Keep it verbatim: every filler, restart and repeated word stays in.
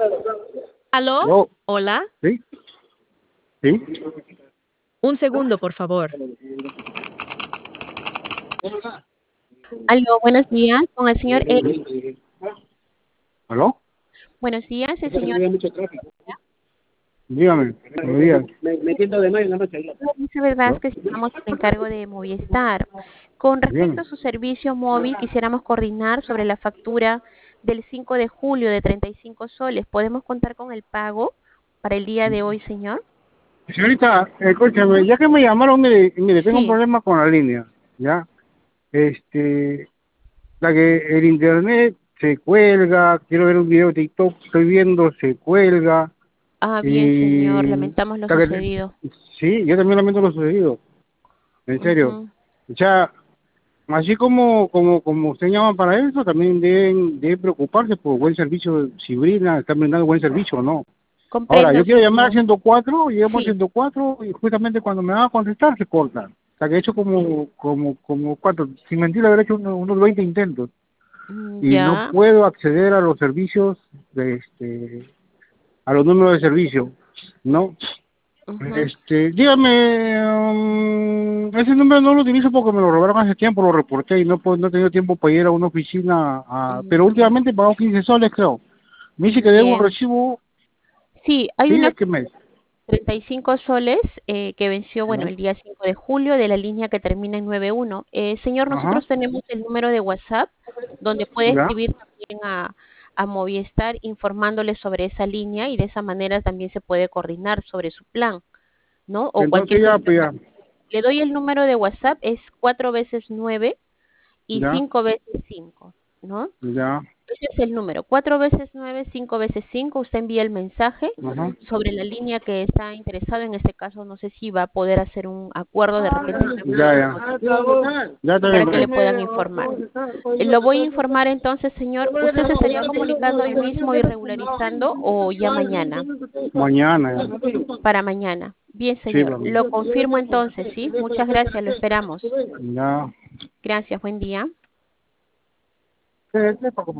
¿Aló? ¿Aló? Hola. ¿Sí? ¿Sí? Un segundo, por favor. Aló, buenos días, con el señor E. ¿Aló? Buenos días, el señor Dígame, buenos días. Elizabeth ¿Aló? Vázquez, estamos en encargo de Movistar. Con respecto Dígame. a su servicio móvil, quisiéramos coordinar sobre la factura del cinco de julio de treinta y cinco soles. ¿Podemos contar con el pago para el día de hoy, señor? Señorita, escúchame, ya que me llamaron, mire, mire, tengo un Sí. problema con la línea, ¿ya? Este, la que el internet se cuelga, quiero ver un video de TikTok, estoy viendo, se cuelga, Ah, bien, señor, y... lamentamos lo la que- sucedido. sí, yo también lamento lo sucedido, en serio. Ujú. O sea, así como, como, como usted llama para eso, también deben, deben preocuparse por buen servicio, si brindan, están brindando buen servicio o no. Ahora, Comprendo, yo quiero llamar a señor. ciento cuatro, y llamo a Sí. ciento cuatro y justamente cuando me van a contestar se corta. O sea, que he hecho como, como, como cuatro, sin mentir, haber hecho unos, unos veinte intentos. Mm, Y no ya. puedo acceder a los servicios, de este, a los números de servicio, ¿no? Ujú. Este, dígame, um, ese número no lo utilizo porque me lo robaron hace tiempo, lo reporté y no, puedo- no he tenido tiempo para ir a una oficina, a, pero Mm, últimamente he pagado quince soles, creo. Me dice que debo un bien. recibo, Sí, hay ¿sí? una ¿De qué mes? treinta y cinco soles eh, que venció, bueno, ¿No? el día cinco de julio de la línea que termina en nueve uno. Eh, señor, Ajá, nosotros tenemos el número de WhatsApp donde puede ya. escribir también a, a Movistar informándole sobre esa línea y de esa manera también se puede coordinar sobre su plan, ¿no? O Entonces cualquier ya, gestión. pues ya, Le doy el número de WhatsApp, es cuatro veces nueve y ya, cinco veces cinco, ¿no? ya, Ese es el número, cuatro veces nueve, cinco veces cinco. Usted envía el mensaje ajá, sobre la línea que está interesado. En este caso, no sé si va a poder hacer un acuerdo de repente ya, reunirse ya. con- Ya está para que le bien. puedan informar. Eh, Lo voy a informar entonces, señor. ¿Usted se estaría comunicando hoy mismo y regularizando o ya mañana? Mañana, ya. Para mañana. Bien, Sí, señor. vamos. Lo confirmo entonces, ¿sí? Muchas gracias, lo esperamos. Ya. Gracias, buen día. Sí, sí, para